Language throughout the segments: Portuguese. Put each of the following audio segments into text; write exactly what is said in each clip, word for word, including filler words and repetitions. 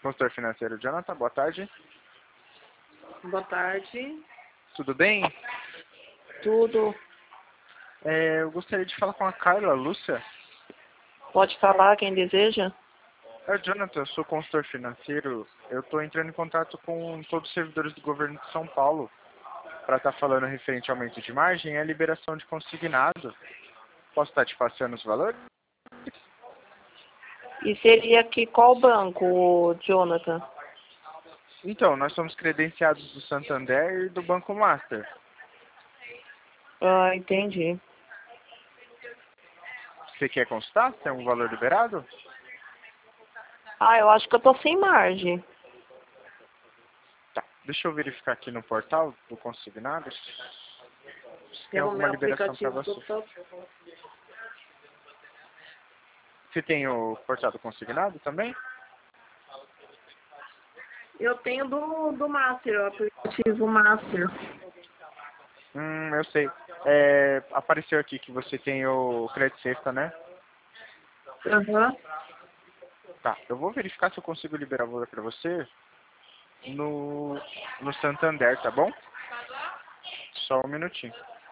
Consultor financeiro Jonathan, boa tarde. Boa tarde. Tudo bem? Tudo. É, eu gostaria de falar com a Carla Lúcia. Pode falar quem deseja? É, Jonathan, eu sou consultor financeiro. Eu estou entrando em contato com todos os servidores do governo de São Paulo para estar falando referente ao aumento de margem e a liberação de consignado. Posso estar te passando os valores? E seria aqui qual banco, Jonathan? Então, nós somos credenciados do Santander e do Banco Master. Ah, entendi. Você quer consultar? Tem um valor liberado? Ah, eu acho que eu tô sem margem. Tá, deixa eu verificar aqui no portal do consignado se tem Pelo alguma meu liberação para aplicativo você. do... Você tem o portal do consignado também? Eu tenho do, do Master, o aplicativo Master. Hum, eu sei. É, apareceu aqui que você tem o Credit Sexta, né? Aham. Tá, eu vou verificar se eu consigo liberar o valor para você no, no Santander, tá bom? Só um minutinho.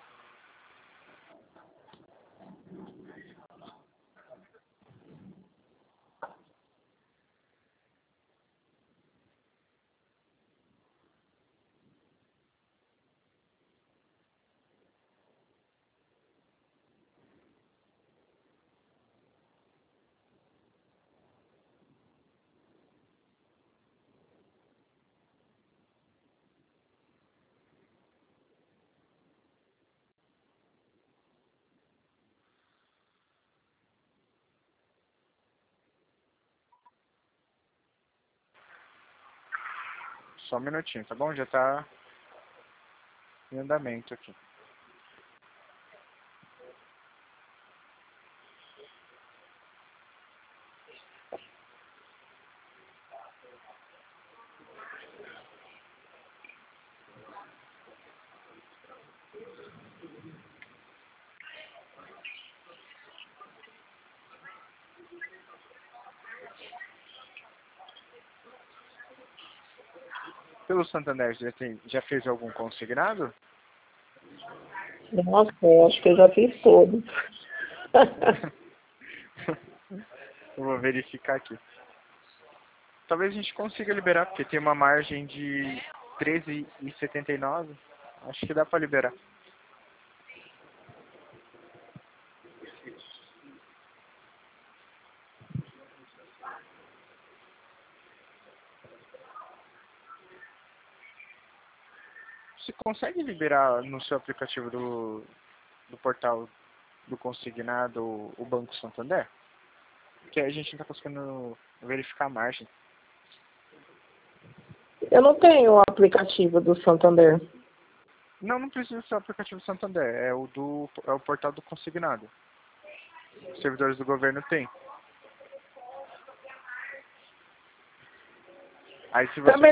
Só um minutinho, tá bom? Já tá em andamento aqui. Pelo Santander, já, tem, já fez algum consignado? Nossa, eu acho que eu já fiz todos. Eu vou verificar aqui. Talvez a gente consiga liberar, porque tem uma margem de treze e setenta e nove. Acho que dá para liberar. Você consegue liberar no seu aplicativo do, do portal do consignado o Banco Santander? Porque a gente não está conseguindo verificar a margem. Eu não tenho o aplicativo do Santander. Não, não precisa ser o aplicativo do Santander. É o, do, é o portal do consignado. Os servidores do governo têm. Aí se você Também